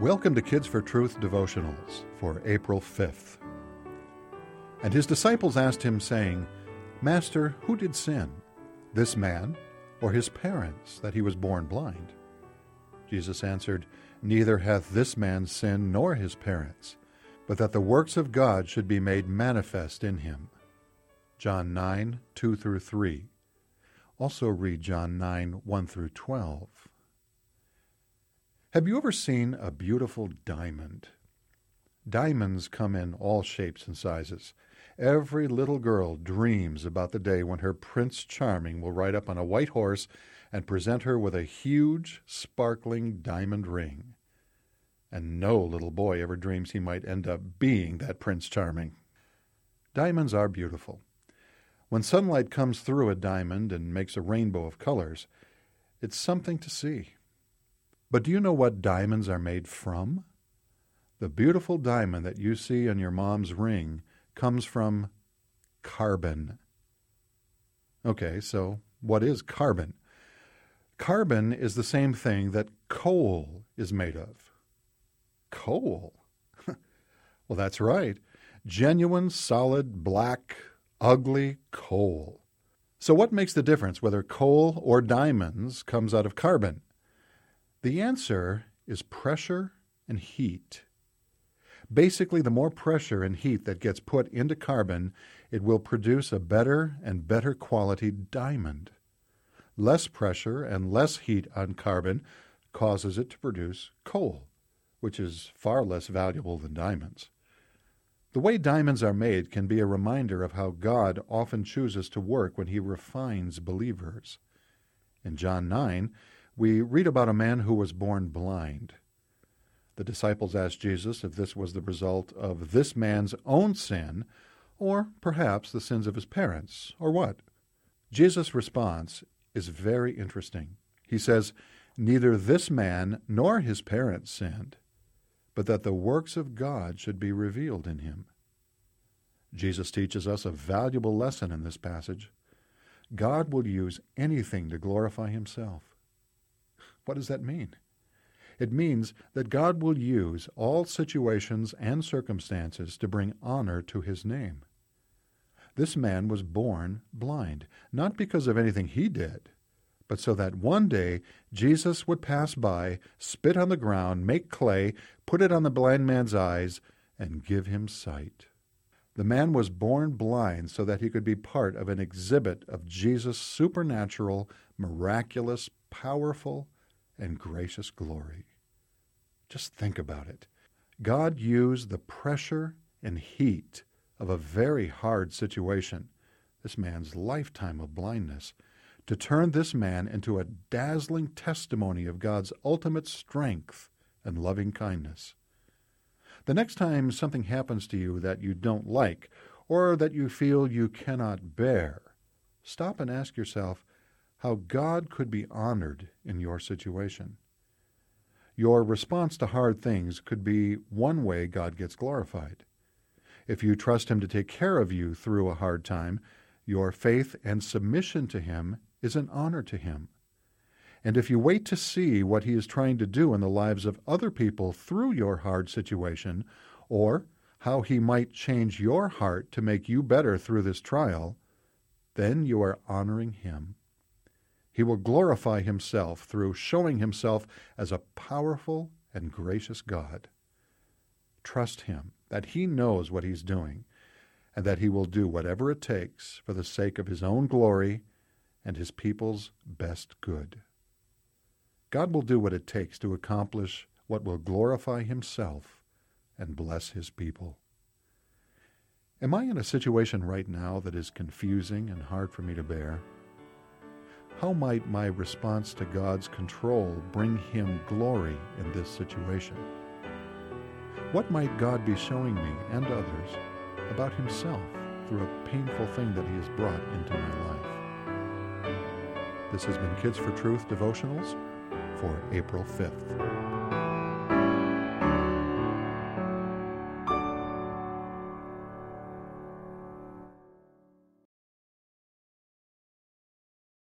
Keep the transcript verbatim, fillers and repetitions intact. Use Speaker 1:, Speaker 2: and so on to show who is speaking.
Speaker 1: Welcome to Kids for Truth devotionals for April fifth. And his disciples asked him, saying, Master, who did sin, this man or his parents, that he was born blind? Jesus answered, Neither hath this man sinned nor his parents, but that the works of God should be made manifest in him. John nine, two through three. Also read John nine, one through twelve. Have you ever seen a beautiful diamond? Diamonds come in all shapes and sizes. Every little girl dreams about the day when her Prince Charming will ride up on a white horse and present her with a huge, sparkling diamond ring. And no little boy ever dreams he might end up being that Prince Charming. Diamonds are beautiful. When sunlight comes through a diamond and makes a rainbow of colors, it's something to see. But do you know what diamonds are made from? The beautiful diamond that you see on your mom's ring comes from carbon. Okay, so what is carbon? Carbon is the same thing that coal is made of. Coal? Well, that's right. Genuine, solid, black, ugly coal. So what makes the difference whether coal or diamonds comes out of carbon? The answer is pressure and heat. Basically, the more pressure and heat that gets put into carbon, it will produce a better and better quality diamond. Less pressure and less heat on carbon causes it to produce coal, which is far less valuable than diamonds. The way diamonds are made can be a reminder of how God often chooses to work when he refines believers. In John nine, we read about a man who was born blind. The disciples asked Jesus if this was the result of this man's own sin, or perhaps the sins of his parents, or what? Jesus' response is very interesting. He says, Neither this man nor his parents sinned, but that the works of God should be revealed in him. Jesus teaches us a valuable lesson in this passage. God will use anything to glorify himself. What does that mean? It means that God will use all situations and circumstances to bring honor to his name. This man was born blind, not because of anything he did, but so that one day Jesus would pass by, spit on the ground, make clay, put it on the blind man's eyes, and give him sight. The man was born blind so that he could be part of an exhibit of Jesus' supernatural, miraculous, powerful, and gracious glory. Just think about it. God used the pressure and heat of a very hard situation, this man's lifetime of blindness, to turn this man into a dazzling testimony of God's ultimate strength and loving kindness. The next time something happens to you that you don't like, or that you feel you cannot bear, stop and ask yourself how God could be honored in your situation. Your response to hard things could be one way God gets glorified. If you trust him to take care of you through a hard time, your faith and submission to him is an honor to him. And if you wait to see what he is trying to do in the lives of other people through your hard situation, or how he might change your heart to make you better through this trial, then you are honoring him. He will glorify himself through showing himself as a powerful and gracious God. Trust him that he knows what he's doing, and that he will do whatever it takes for the sake of his own glory and his people's best good. God will do what it takes to accomplish what will glorify himself and bless his people. Am I in a situation right now that is confusing and hard for me to bear? How might my response to God's control bring him glory in this situation? What might God be showing me and others about himself through a painful thing that he has brought into my life? This has been Kids for Truth devotionals for April fifth.